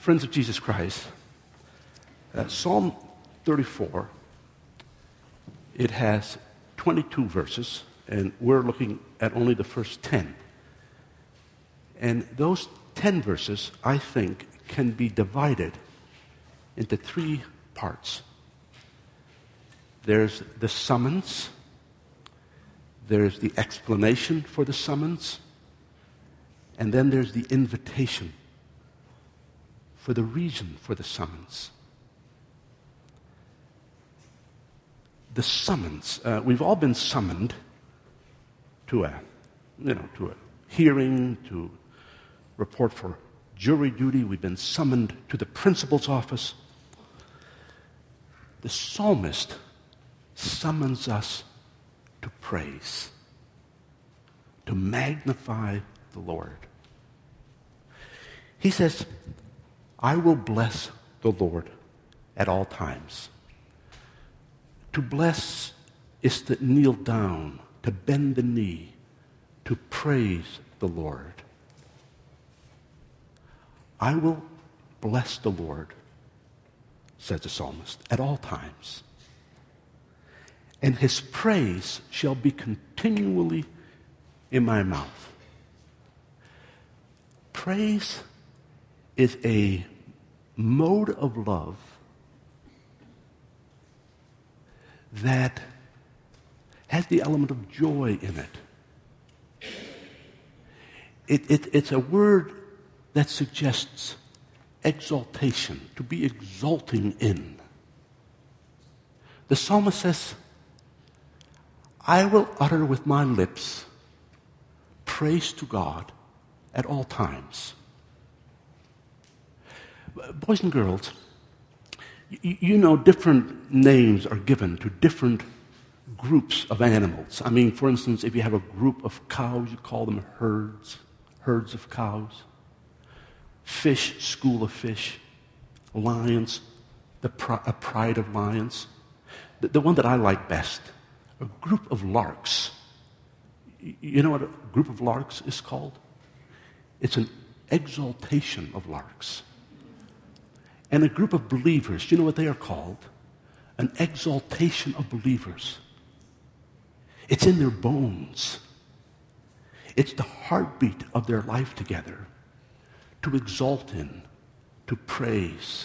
Friends of Jesus Christ, Psalm 34, it has 22 verses, and we're looking at only the first 10. And those 10 verses, I think, can be divided into three parts. There's the summons, there's the explanation for the summons, and then there's the invitation for the reason for the summons. The summons. We've all been summoned to a hearing, to report for jury duty. We've been summoned to the principal's office. The psalmist summons us to praise, to magnify the Lord. He says, I will bless the Lord at all times. To bless is to kneel down, to bend the knee, to praise the Lord. I will bless the Lord, says the psalmist, at all times. And his praise shall be continually in my mouth. Praise is a mode of love that has the element of joy in it. It's a word that suggests exaltation, to be exulting in. The psalmist says, I will utter with my lips praise to God at all times. Boys and girls, you know different names are given to different groups of animals. I mean, for instance, if you have a group of cows, you call them herds of cows. Fish, school of fish. Lions, a pride of lions. The one that I like best, a group of larks. You know what a group of larks is called? It's an exaltation of larks. And a group of believers, do you know what they are called? An exaltation of believers. It's in their bones. It's the heartbeat of their life together. To exalt in, to praise.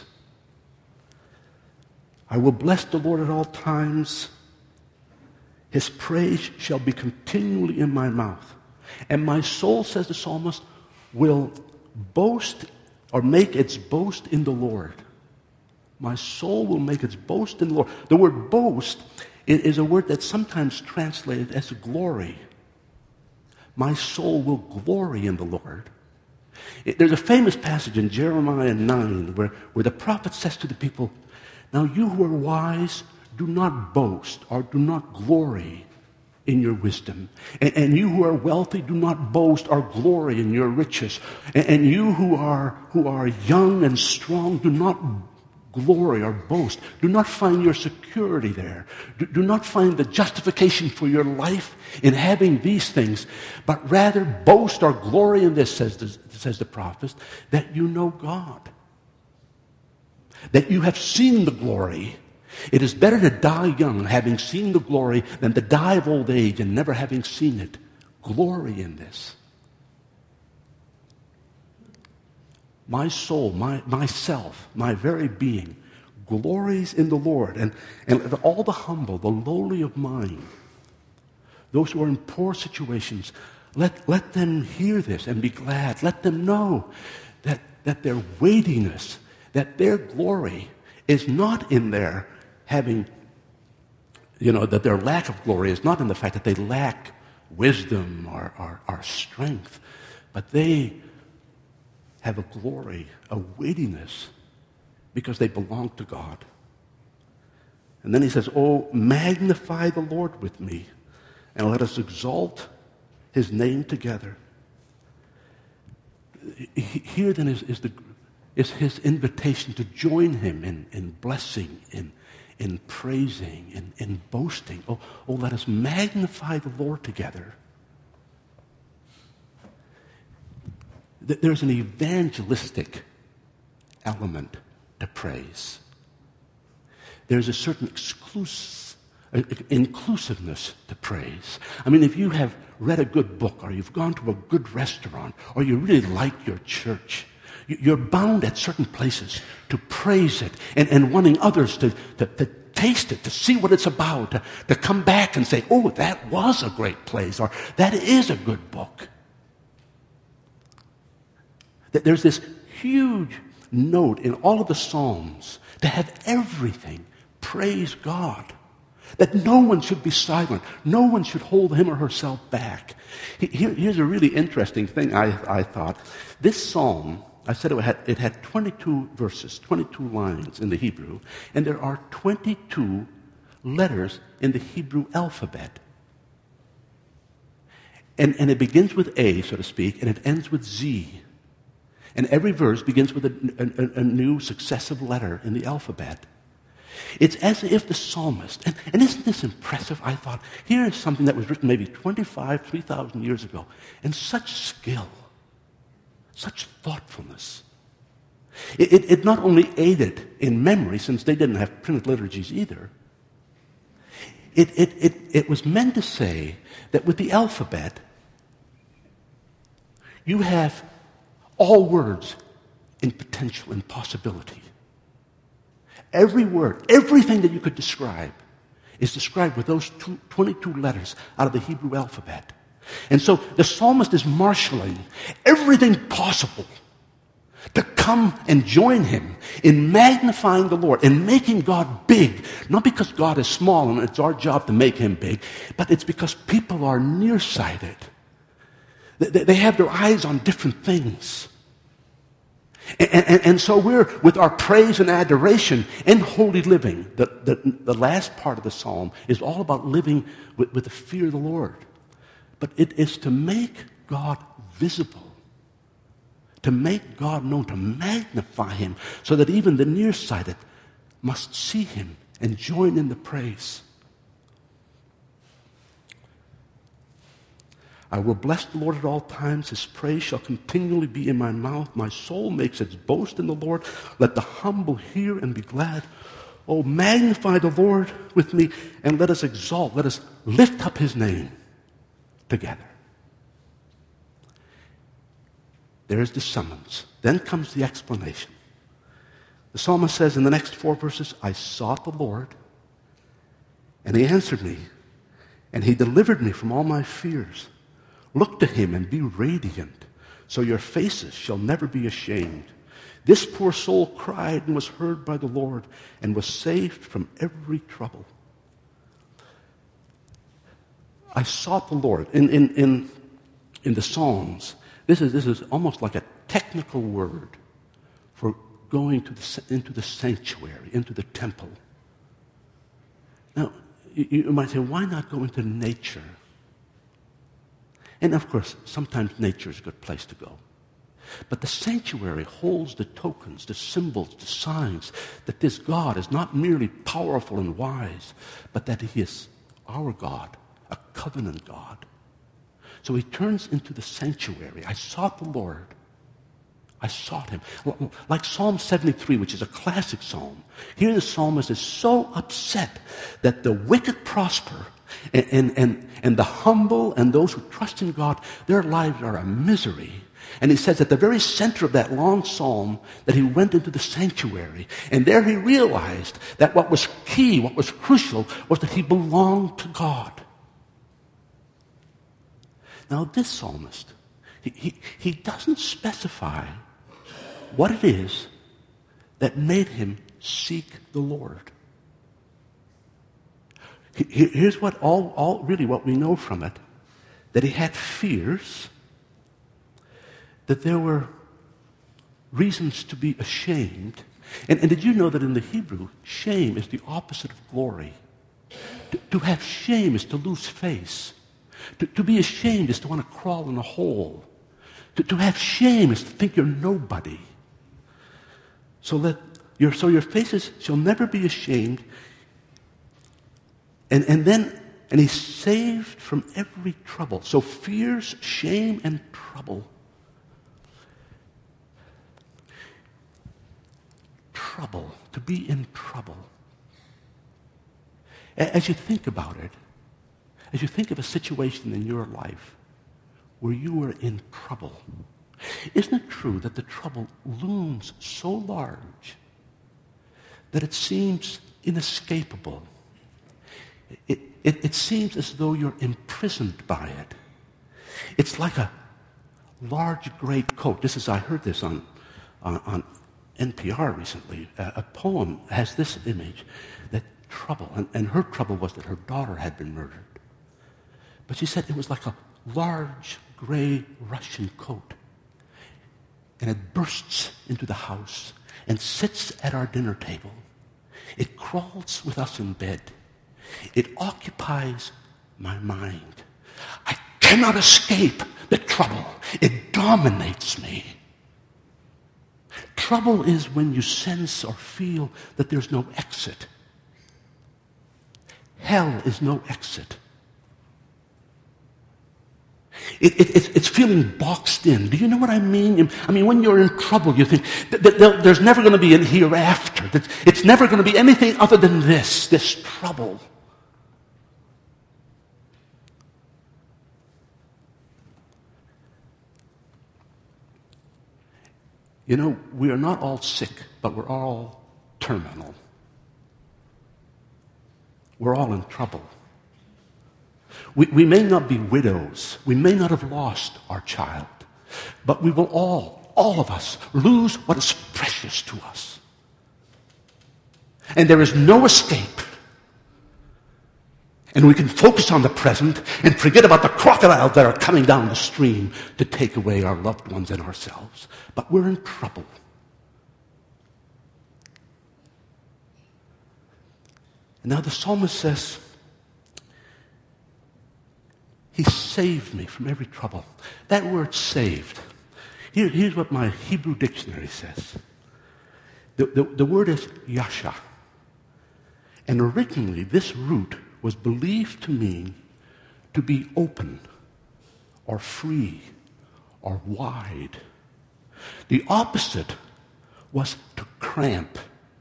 I will bless the Lord at all times. His praise shall be continually in my mouth. And my soul, says the psalmist, will boast or make its boast in the Lord. My soul will make its boast in the Lord. The word boast is a word that's sometimes translated as glory. My soul will glory in the Lord. There's a famous passage in Jeremiah 9 where the prophet says to the people, now you who are wise, do not boast or do not glory in your wisdom. And you who are wealthy, do not boast or glory in your riches. And you who are young and strong, do not glory or boast. Do not find your security there. Do not find the justification for your life in having these things, but rather boast or glory in this, says the prophet, that you know God. That you have seen the glory. It is better to die young, having seen the glory, than to die of old age and never having seen it. Glory in this. My soul, myself, my very being, glories in the Lord. And all the humble, the lowly of mind, those who are in poor situations, let them hear this and be glad. Let them know that their weightiness, that their glory is not in their having, that their lack of glory is not in the fact that they lack wisdom or strength, but they have a glory, a weightiness, because they belong to God. And then he says, oh, magnify the Lord with me, and let us exalt his name together. Here then is his invitation to join him in blessing, in praising, in boasting. Oh, let us magnify the Lord together. There's an evangelistic element to praise. There's a certain inclusiveness to praise. I mean, if you have read a good book, or you've gone to a good restaurant, or you really like your church, you're bound at certain places to praise it and wanting others to taste it, to see what it's about, to come back and say, oh, that was a great place, or that is a good book. That there's this huge note in all of the Psalms to have everything praise God. That no one should be silent. No one should hold him or herself back. Here's a really interesting thing I thought. This psalm, I said it had 22 verses, 22 lines in the Hebrew, and there are 22 letters in the Hebrew alphabet. And it begins with A, so to speak, and it ends with Z. And every verse begins with a new successive letter in the alphabet. It's as if the psalmist, and isn't this impressive? I thought, here is something that was written maybe 3,000 years ago, and such skill, such thoughtfulness. It not only aided in memory, since they didn't have printed liturgies either, it was meant to say that with the alphabet, you have all words in potential and possibility. Every word, everything that you could describe is described with those 22 letters out of the Hebrew alphabet. And so the psalmist is marshaling everything possible to come and join him in magnifying the Lord and making God big. Not because God is small and it's our job to make him big, but it's because people are nearsighted. They have their eyes on different things. And so we're, with our praise and adoration and holy living, the last part of the psalm is all about living with the fear of the Lord. But it is to make God visible, to make God known, to magnify him, so that even the nearsighted must see him and join in the praise. I will bless the Lord at all times. His praise shall continually be in my mouth. My soul makes its boast in the Lord. Let the humble hear and be glad. Oh, magnify the Lord with me, and let us exalt, let us lift up his name together. There is the summons. Then comes the explanation. The psalmist says in the next 4 verses, I sought the Lord, and he answered me, and he delivered me from all my fears. Look to him and be radiant, so your faces shall never be ashamed. This poor soul cried and was heard by the Lord and was saved from every trouble. I sought the Lord. In the Psalms, this is almost like a technical word for going into the sanctuary, into the temple. Now, you might say, why not go into nature? And of course, sometimes nature is a good place to go. But the sanctuary holds the tokens, the symbols, the signs that this God is not merely powerful and wise, but that he is our God, a covenant God. So he turns into the sanctuary. I sought the Lord. I sought him. Like Psalm 73, which is a classic psalm. Here the psalmist is so upset that the wicked prosper and the humble and those who trust in God, their lives are a misery. And he says at the very center of that long psalm that he went into the sanctuary. And there he realized that what was key, what was crucial, was that he belonged to God. Now this psalmist, he doesn't specify what it is that made him seek the Lord. Here's what really what we know from it, that he had fears, that there were reasons to be ashamed. And did you know that in the Hebrew, shame is the opposite of glory? To have shame is to lose face. To be ashamed is to want to crawl in a hole. To have shame is to think you're nobody. So your faces shall never be ashamed. And he's saved from every trouble. So fears, shame, and trouble. trouble, to be in trouble. As you think about it, as you think of a situation in your life where you were in trouble, isn't it true that the trouble looms so large that it seems inescapable? It seems as though you're imprisoned by it. It's like a large gray coat. I heard this on NPR recently. A poem has this image that trouble, and her trouble was that her daughter had been murdered. But she said it was like a large gray Russian coat. And it bursts into the house and sits at our dinner table. It crawls with us in bed. It occupies my mind. I cannot escape the trouble. It dominates me. Trouble is when you sense or feel that there's no exit. Hell is no exit. It's feeling boxed in. Do you know what I mean? I mean, when you're in trouble, you think that there's never going to be a hereafter. That it's never going to be anything other than this trouble. You know, we are not all sick, but we're all terminal. We're all in trouble. We may not be widows. We may not have lost our child. But we will all of us, lose what is precious to us. And there is no escape. And we can focus on the present and forget about the crocodiles that are coming down the stream to take away our loved ones and ourselves. But we're in trouble. And now the psalmist says, He saved me from every trouble. That word saved, here's what my Hebrew dictionary says. The word is yasha. And originally this root was believed to mean to be open or free or wide. The opposite was to cramp,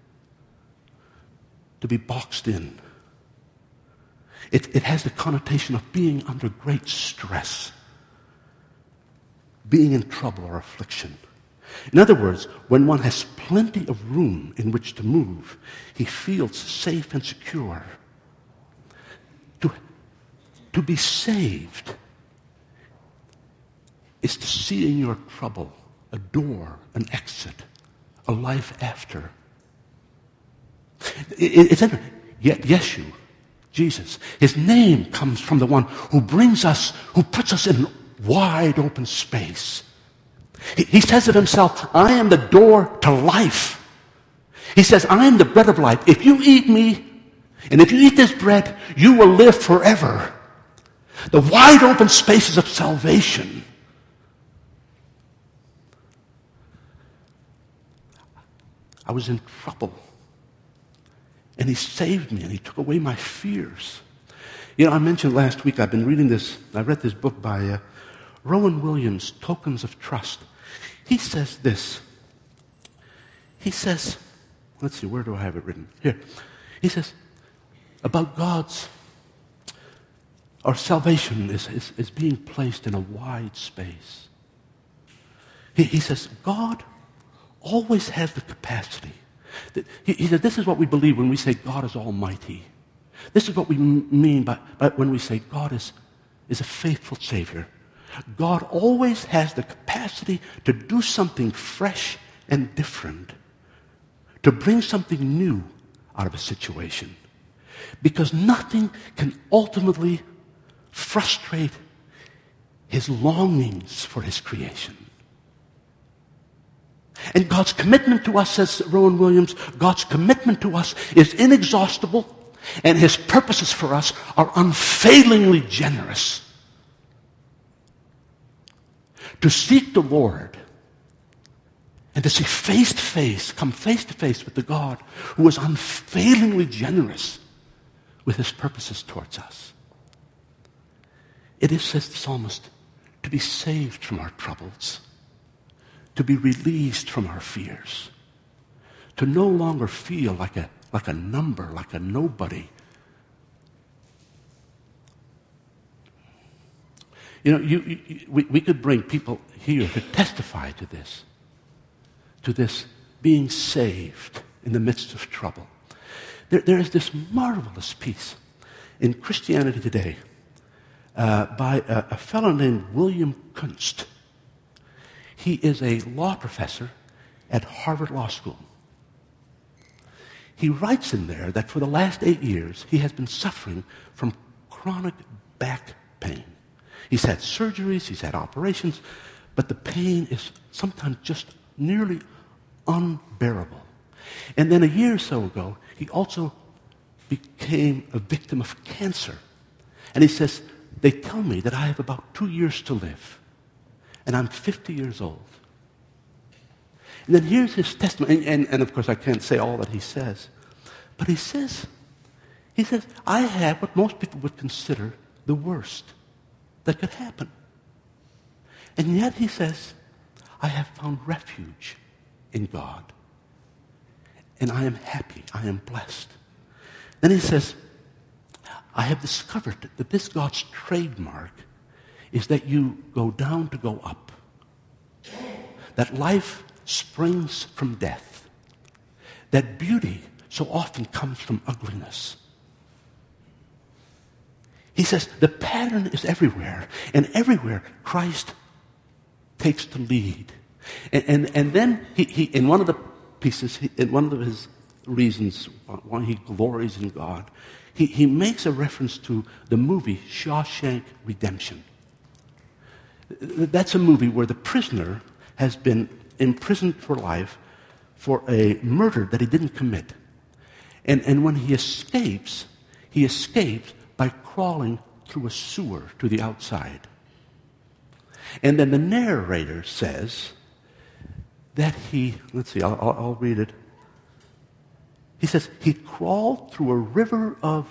to be boxed in. It has the connotation of being under great stress, being in trouble or affliction. In other words, when one has plenty of room in which to move, he feels safe and secure. To be saved is to see in your trouble a door, an exit, a life after. It's Yeshu, Jesus. His name comes from the one who puts us in wide open space. He says of himself, I am the door to life. He says, I am the bread of life. If you eat me, and if you eat this bread, you will live forever. The wide open spaces of salvation. I was in trouble. And he saved me, and he took away my fears. You know, I mentioned last week, I read this book by Rowan Williams, Tokens of Trust. He says this. He says, let's see, where do I have it written? Here. He says, about our salvation is being placed in a wide space. He says, God always has the capacity. He said, this is what we believe when we say God is almighty. This is what we mean by when we say God is a faithful Savior. God always has the capacity to do something fresh and different, to bring something new out of a situation. Because nothing can ultimately frustrate his longings for his creation. And God's commitment to us, says Rowan Williams, God's commitment to us is inexhaustible, and his purposes for us are unfailingly generous. To seek the Lord and to see come face to face with the God who is unfailingly generous with his purposes towards us. It is, says the psalmist, to be saved from our troubles, to be released from our fears, to no longer feel like a number, like a nobody. We could bring people here to testify to this being saved in the midst of trouble. There is this marvelous piece in Christianity Today by a fellow named William Kunst. He is a law professor at Harvard Law School. He writes in there that for the last 8 years, he has been suffering from chronic back pain. He's had surgeries, he's had operations, but the pain is sometimes just nearly unbearable. And then a year or so ago, he also became a victim of cancer. And he says, they tell me that I have about 2 years to live, and I'm 50 years old. And then here's his testimony, and of course I can't say all that he says, but he says, I have what most people would consider the worst that could happen. And yet he says, I have found refuge in God. And I am happy, I am blessed. Then he says, I have discovered that this God's trademark is that you go down to go up. That life springs from death. That beauty so often comes from ugliness. He says the pattern is everywhere, and everywhere Christ takes the lead. And then he in one of the pieces, in one of his reasons why he glories in God, he makes a reference to the movie Shawshank Redemption. That's a movie where the prisoner has been imprisoned for life for a murder that he didn't commit. And when he escapes by crawling through a sewer to the outside. And then the narrator says that I'll read it. He says, he crawled through a river of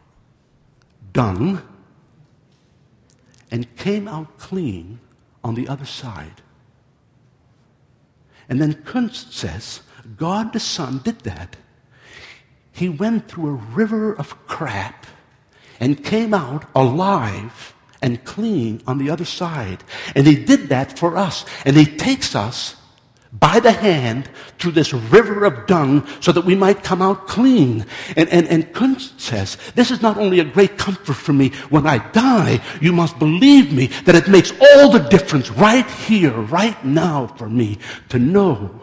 dung and came out clean on the other side. And then Kunst says, God the Son did that. He went through a river of crap and came out alive and clean on the other side. And he did that for us. And he takes us by the hand through this river of dung so that we might come out clean. And Kunst says, this is not only a great comfort for me when I die, you must believe me that it makes all the difference right here, right now for me to know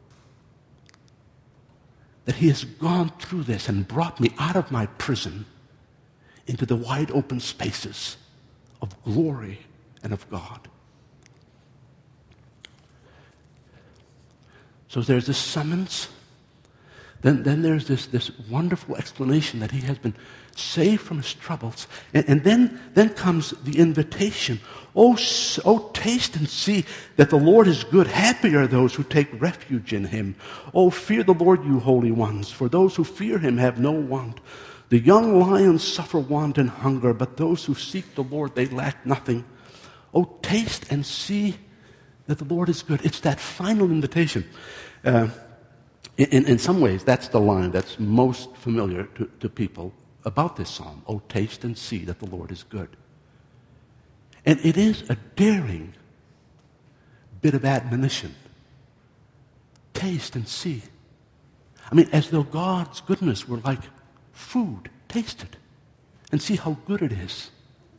that he has gone through this and brought me out of my prison into the wide open spaces of glory and of God. So there's this summons. Then there's this wonderful explanation that he has been saved from his troubles. And then comes the invitation. Oh, taste and see that the Lord is good. Happy are those who take refuge in him. Oh, fear the Lord, you holy ones, for those who fear him have no want. The young lions suffer want and hunger, but those who seek the Lord, they lack nothing. Oh, taste and see that the Lord is good. It's that final invitation. In some ways, that's the line that's most familiar to people about this psalm. Oh, taste and see that the Lord is good. And it is a daring bit of admonition. Taste and see. I mean, as though God's goodness were like food. Taste it and see how good it is.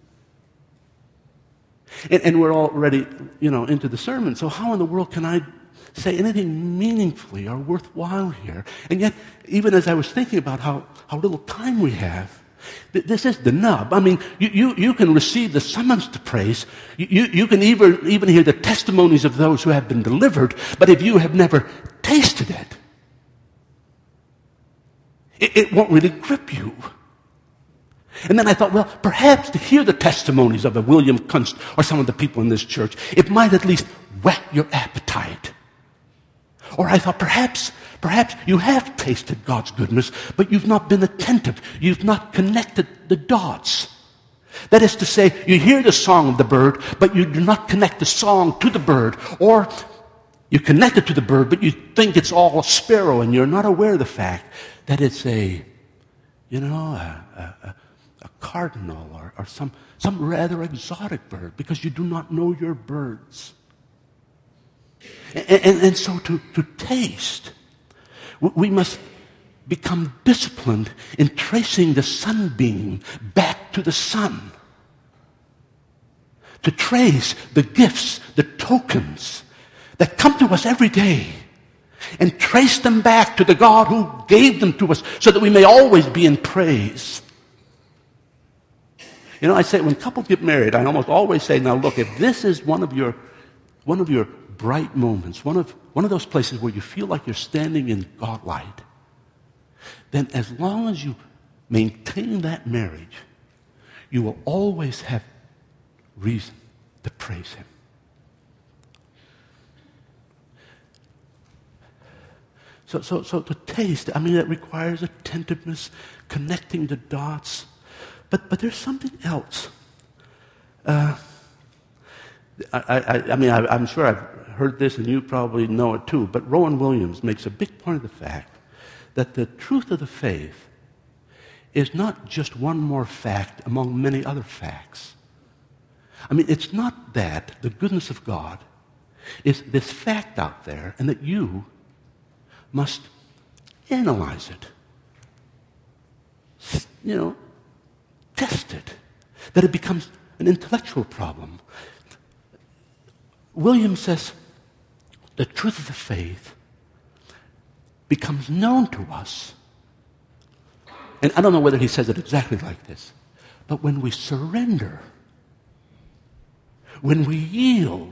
And we're already, into the sermon. So how in the world can I say anything meaningfully or worthwhile here? And yet, even as I was thinking about how little time we have, this is the nub. I mean, you can receive the summons to praise. You can even hear the testimonies of those who have been delivered. But if you have never tasted it won't really grip you. And then I thought, well, perhaps to hear the testimonies of a William Kunst or some of the people in this church, it might at least whet your appetite. Or I thought, perhaps you have tasted God's goodness, but you've not been attentive. You've not connected the dots. That is to say, you hear the song of the bird, but you do not connect the song to the bird. Or You connect it to the bird, but you think it's all a sparrow, and you're not aware of the fact that it's a cardinal or some rather exotic bird, because you do not know your birds. And so to taste, we must become disciplined in tracing the sunbeam back to the sun. To trace the gifts, the tokens that come to us every day, and trace them back to the God who gave them to us so that we may always be in praise. You know, I say when couples get married, I almost always say, now look, if this is one of your bright moments, one of those places where you feel like you're standing in God light, then as long as you maintain that marriage, you will always have reason to praise Him. So to taste, I mean, it requires attentiveness, connecting the dots. But there's something else. I'm sure I've heard this, and you probably know it too, but Rowan Williams makes a big point of the fact that the truth of the faith is not just one more fact among many other facts. I mean, it's not that the goodness of God is this fact out there, and that you must analyze it. Test it. That it becomes an intellectual problem. Williams says the truth of the faith becomes known to us. And I don't know whether he says it exactly like this, but when we surrender, when we yield,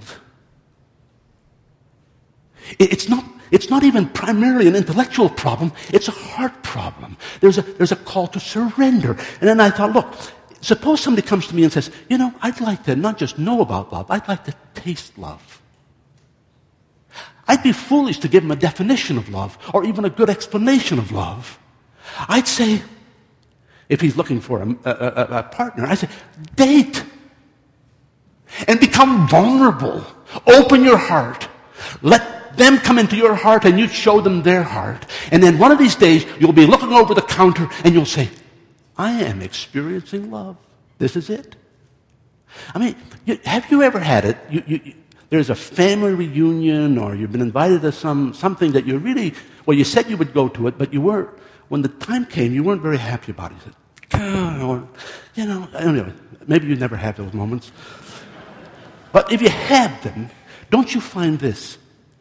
it's not even primarily an intellectual problem, it's a heart problem. There's a call to surrender. And then I thought, look, suppose somebody comes to me and says, I'd like to not just know about love, I'd like to taste love. I'd be foolish to give him a definition of love or even a good explanation of love. I'd say, if he's looking for a partner, I'd say, date. And become vulnerable. Open your heart. Let them come into your heart and you show them their heart. And then one of these days, you'll be looking over the counter and you'll say, I am experiencing love. This is it. I mean, have you ever had it? There's a family reunion, or you've been invited to something that you really, well, you said you would go to it, but you weren't, when the time came, you weren't very happy about it. You said, anyway, maybe you never have those moments. But if you have them, don't you find this?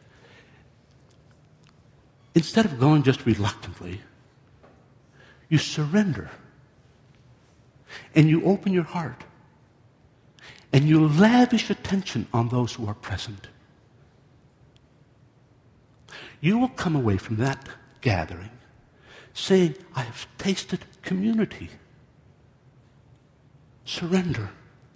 Instead of going just reluctantly, you surrender. And you open your heart. And you lavish attention on those who are present. You will come away from that gathering saying, I have tasted community. Surrender.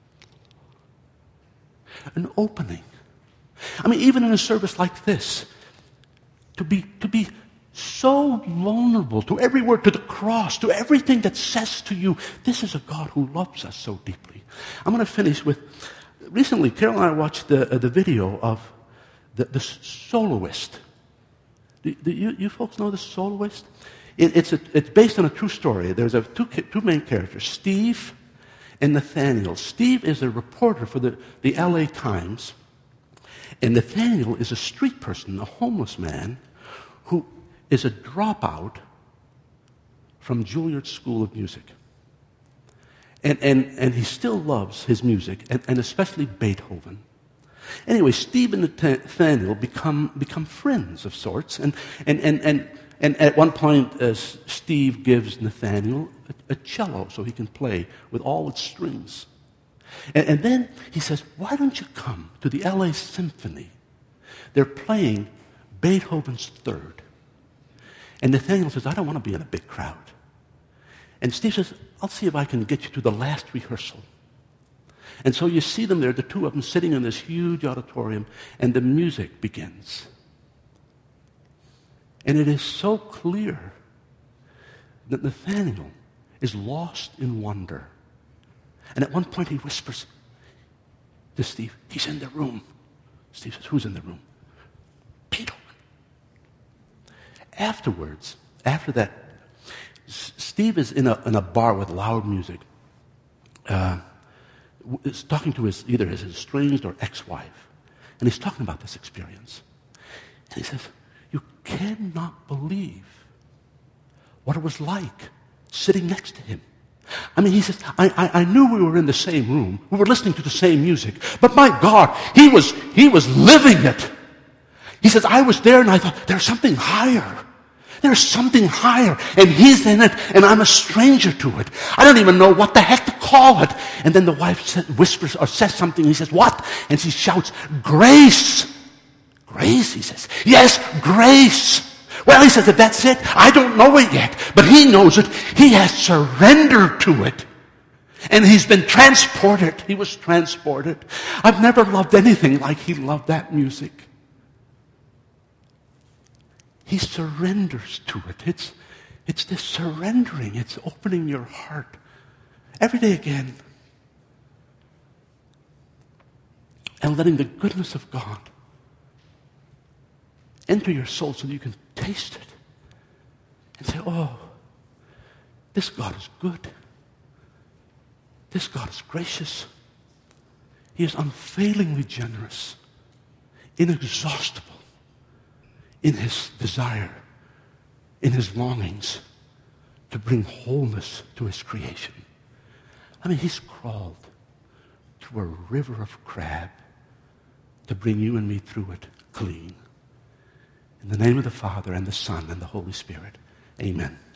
An opening. I mean, even in a service like this, to be so vulnerable to every word, to the cross, to everything that says to you, this is a God who loves us so deeply. I'm going to finish with, recently, Carol and I watched the video of the Soloist. Do you folks know the Soloist? It's based on a true story. There's two main characters, Steve and Nathaniel. Steve is a reporter for the LA Times, and Nathaniel is a street person, a homeless man, who is a dropout from Juilliard School of Music. And he still loves his music, and especially Beethoven. Anyway, Steve and Nathaniel become friends of sorts, and at one point, Steve gives Nathaniel a cello so he can play with all its strings. And then he says, why don't you come to the LA Symphony? They're playing Beethoven's Third. And Nathaniel says, I don't want to be in a big crowd. And Steve says, I'll see if I can get you to the last rehearsal. And so you see them there, the two of them sitting in this huge auditorium, and the music begins. And it is so clear that Nathaniel is lost in wonder. And at one point he whispers to Steve, he's in the room. Steve says, who's in the room? afterwards, after that, Steve is in a bar with loud music. Is talking to either his estranged or ex-wife. And he's talking about this experience. And he says, you cannot believe what it was like sitting next to him. I mean, he says, I knew we were in the same room. We were listening to the same music. But my God, he was living it. He says, I was there and I thought, there's something higher. There's something higher. And he's in it and I'm a stranger to it. I don't even know what the heck to call it. And then the wife whispers or says something. And he says, what? And she shouts, grace. Grace, he says. Yes, grace. Well, he says, if that's it, I don't know it yet. But he knows it. He has surrendered to it. And he's been transported. He was transported. I've never loved anything like he loved that music. He surrenders to it. It's this surrendering. It's opening your heart every day again. And letting the goodness of God enter your soul so that you can taste it. And say, oh, this God is good. This God is gracious. He is unfailingly generous, inexhaustible in his desire, in his longings to bring wholeness to his creation. I mean, he's crawled to a river of crab to bring you and me through it clean. In the name of the Father and the Son and the Holy Spirit, amen.